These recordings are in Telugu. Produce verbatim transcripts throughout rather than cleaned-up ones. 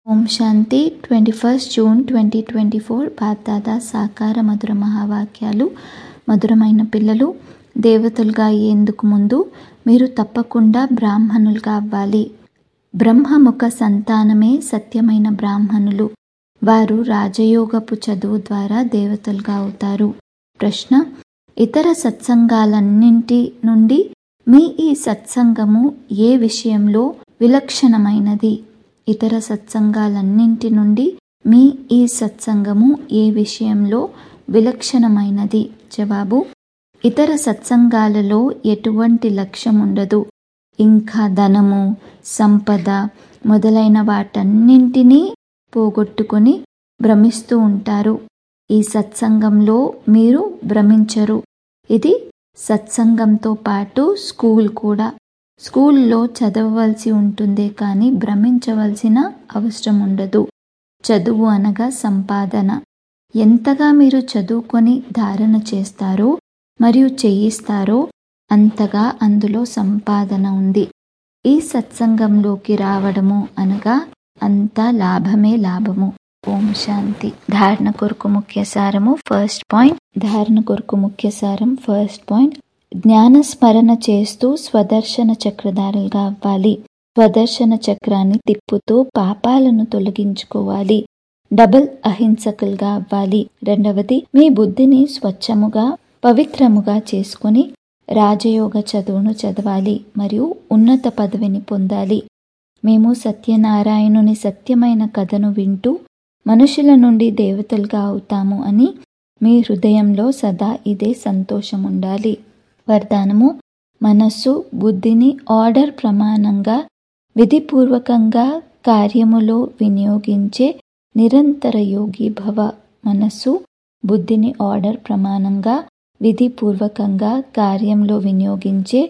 ఓం శాంతి. Twenty first June twenty twenty four BapDada సాకార మధుర మహావాక్యాలు. మధురమైన పిల్లలు, దేవతలుగా అయ్యేందుకు ముందు మీరు తప్పకుండా బ్రాహ్మణులుగా అవ్వాలి. బ్రహ్మముఖ సంతానమే సత్యమైన బ్రాహ్మణులు. వారు రాజయోగపు చదువు ద్వారా దేవతలుగా అవుతారు. ప్రశ్న: ఇతర సత్సంగాలన్నింటి నుండి మీ ఈ సత్సంగము ఏ విషయంలో విలక్షణమైనది? ఇతర సత్సంగాలన్నింటి నుండి మీ ఈ సత్సంగము ఏ విషయంలో విలక్షణమైనది? జవాబు: ఇతర సత్సంగాలలో ఎటువంటి లక్ష్యం ఉండదు. ఇంకా ధనము, సంపద మొదలైన వాటన్నింటినీ పోగొట్టుకొని భ్రమిస్తూ ఉంటారు. ఈ సత్సంగంలో మీరు భ్రమించరు. ఇది సత్సంగంతో పాటు స్కూల్ కూడా. స్కూల్లో చదవవలసి ఉంటుందే కానీ భ్రమించవలసిన అవసరం ఉండదు. చదువు అనగా సంపాదన. ఎంతగా మీరు చదువుకొని ధారణ చేస్తారో మరియు చేయిస్తారో అంతగా అందులో సంపాదన ఉంది. ఈ సత్సంగంలోకి రావడము అనగా అంత లాభమే లాభము. ఓం శాంతి. ధారణ కొరకు ముఖ్య సారము. First point. ధారణ కొరకు ముఖ్య సారం. ఫస్ట్ పాయింట్: జ్ఞాన స్మరణ చేస్తూ స్వదర్శన చక్రధారులుగా అవ్వాలి. స్వదర్శన చక్రాన్ని తిప్పుతూ పాపాలను తొలగించుకోవాలి. డబుల్ అహింసకులుగా అవ్వాలి. రెండవది, మీ బుద్ధిని స్వచ్ఛముగా పవిత్రముగా చేసుకొని రాజయోగ చదువును చదవాలి మరియు ఉన్నత పదవిని పొందాలి. మేము సత్యనారాయణుని సత్యమైన కథను వింటూ మనుషుల నుండి దేవతలుగా అవుతాము అని మీ హృదయంలో సదా ఇదే సంతోషం ఉండాలి. వరదానము: మనస్సు బుద్ధిని ఆర్డర్ ప్రమాణంగా విధిపూర్వకంగా కార్యములో వినియోగించే నిరంతర యోగి భవ. మనస్సు బుద్ధిని ఆర్డర్ ప్రమాణంగా విధిపూర్వకంగా కార్యంలో వినియోగించే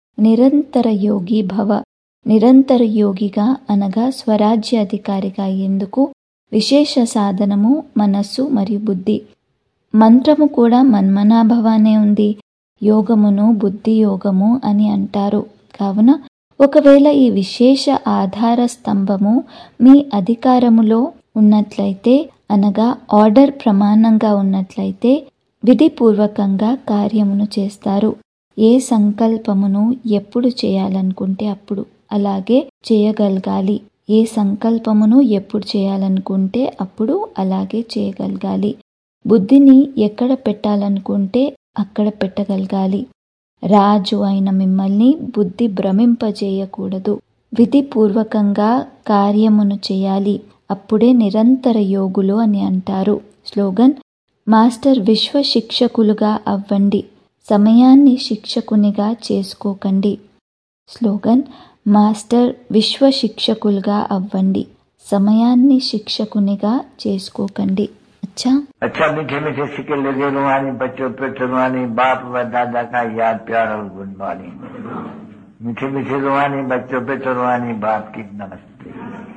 నిరంతర యోగి భవ. నిరంతర యోగిగా అనగా స్వరాజ్య అధికారిగా అయ్యేందుకు విశేష సాధనము మనస్సు మరియు బుద్ధి. మంత్రము కూడా మన్మనాభవానే ఉంది. యోగమును బుద్ధి యోగము అని అంటారు. కావున ఒకవేళ ఈ విశేష ఆధార స్తంభము మీ అధికారములో ఉన్నట్లయితే అనగా ఆర్డర్ ప్రమాణంగా ఉన్నట్లయితే విధిపూర్వకంగా కార్యమును చేస్తారు. ఏ సంకల్పమును ఎప్పుడు చేయాలనుకుంటే అప్పుడు అలాగే చేయగలగాలి. ఏ సంకల్పమును ఎప్పుడు చేయాలనుకుంటే అప్పుడు అలాగే చేయగలగాలి. బుద్ధిని ఎక్కడ పెట్టాలనుకుంటే అక్కడ పెట్టగలగాలి. రాజు అయిన మిమ్మల్ని బుద్ధి భ్రమింపజేయకూడదు. విధిపూర్వకంగా కార్యమును చేయాలి. అప్పుడే నిరంతర యోగులు అని అంటారు. స్లోగన్: మాస్టర్ విశ్వ శిక్షకులుగా అవ్వండి, సమయాన్ని శిక్షకునిగా చేసుకోకండి. స్లోగన్: మాస్టర్ విశ్వ శిక్షకులుగా అవ్వండి, సమయాన్ని శిక్షకునిగా చేసుకోకండి. अच्छा अच्छा मीठे मीठे सिक्के लगे रुहानी बच्चों पे रुहानी बाप व दादा का याद प्यार और गुड मॉर्निंग। मीठे मीठे रुहानी बच्चों पे रुहानी बाप की नमस्ते।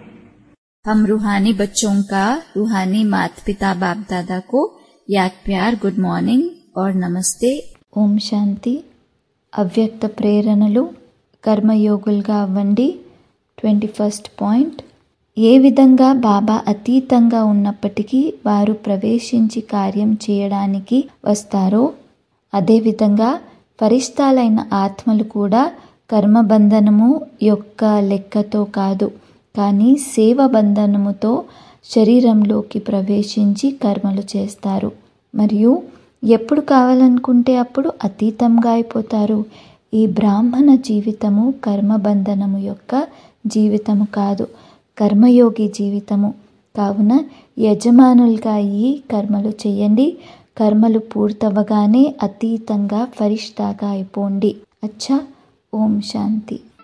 हम रूहानी बच्चों का रूहानी माता पिता बाप दादा को याद प्यार गुड మార్నింగ్ और నమస్తే. ఓం శాంతి. అవ్యక్త ప్రేరణలు. కర్మయోగులుగా అవ్వండి. Twenty first point. ఏ విధంగా బాబా అతీతంగా ఉన్నప్పటికీ వారు ప్రవేశించి కార్యం చేయడానికి వస్తారో అదేవిధంగా ఫరిస్తాలైన ఆత్మలు కూడా కర్మబంధనము యొక్క లెక్కతో కాదు కానీ సేవ బంధనముతో శరీరంలోకి ప్రవేశించి కర్మలు చేస్తారు మరియు ఎప్పుడు కావాలనుకుంటే అప్పుడు అతీతంగా అయిపోతారు. ఈ బ్రాహ్మణ జీవితము కర్మబంధనము యొక్క జీవితము కాదు, కర్మయోగి జీవితము. కావున యజమానులుగా అయ్యి కర్మలు చేయండి. కర్మలు పూర్తవగానే అతీతంగా ఫరిష్తాగా అయిపోండి. అచ్చా. ఓం శాంతి.